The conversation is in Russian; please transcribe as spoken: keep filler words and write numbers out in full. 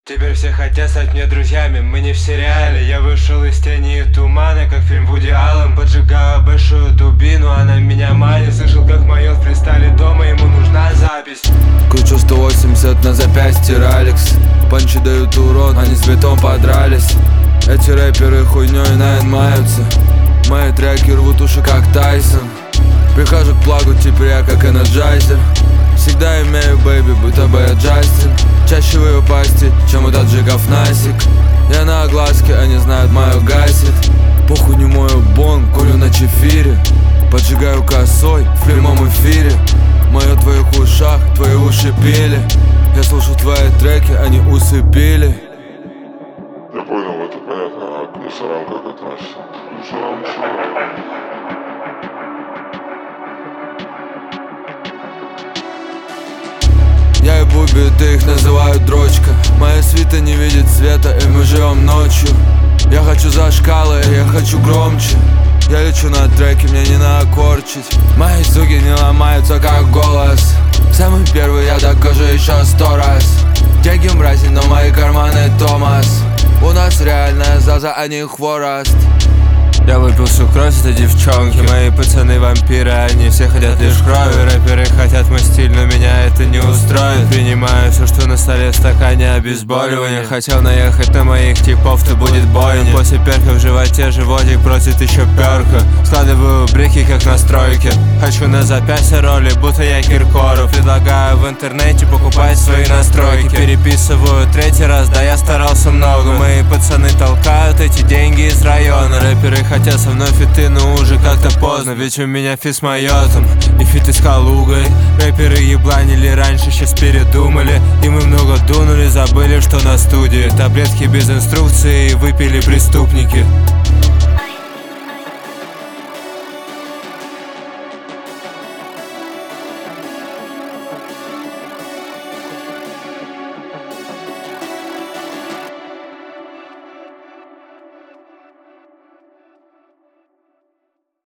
Теперь все хотят стать мне друзьями, мы не в сериале. Я вышел из тени и тумана, как фильм Вуди Аллен. Поджигаю большую дубину, она меня манит. Слышал, как моет в фристайле дома, ему нужна запись. Кручу сто восемьдесят на запястье Ролекс. Панчи дают урон, они с битом подрались. Эти рэперы хуйней наинмаются. Мои треки рвут уши, как Тайсон. Прихожу к плагу, теперь я как энерджайзер. Всегда имею бэйби, будто бы я Джастин. Чаще в ее пасти, чем у таджиков Насик. Я на огласке, они знают, мою гасит. Похуй не мою бон, курю на чефире. Поджигаю косой в прямом эфире. Мое в твоих ушах, твои уши пели. Я слушаю твои треки, они усыпили. Я понял, это понятно, а к мусорам как относишься? К мусорам ничего. Я и Буби, ты их называют дрочка. Моя свита не видит света, и мы живем ночью. Я хочу за шкалы, я хочу громче. Я лечу на треке, мне не накорчить. Мои суки не ломаются, как голос. Самый первый, я докажу еще сто раз. Деньги мрази, но мои карманы Томас. У нас реальная заза, а не хворост. Я выпил всю кровь этой девчонки. Мои пацаны вампиры, они все хотят лишь крови. Рэперы хотят мой стиль, но меня это не устроит. Принимаю все, что на столе в стакане обезболивания. Хотел наехать на моих типов, то будет бойня. После перка в животе животик просит еще перка. Складываю брики, как на стройке. Хочу на запястье роли, будто я Киркоров. Предлагаю в интернете покупать свои настройки. Переписываю третий раз, да я старался много. Мои пацаны толкают эти деньги из района. Рэперы хотят со мной фиты, но уже как-то поздно. Ведь у меня фит с майотом и фиты с Калугой. Рэперы ебланили раньше, сейчас передумали. И мы много дунули, забыли, что на студии таблетки без инструкции выпили преступники.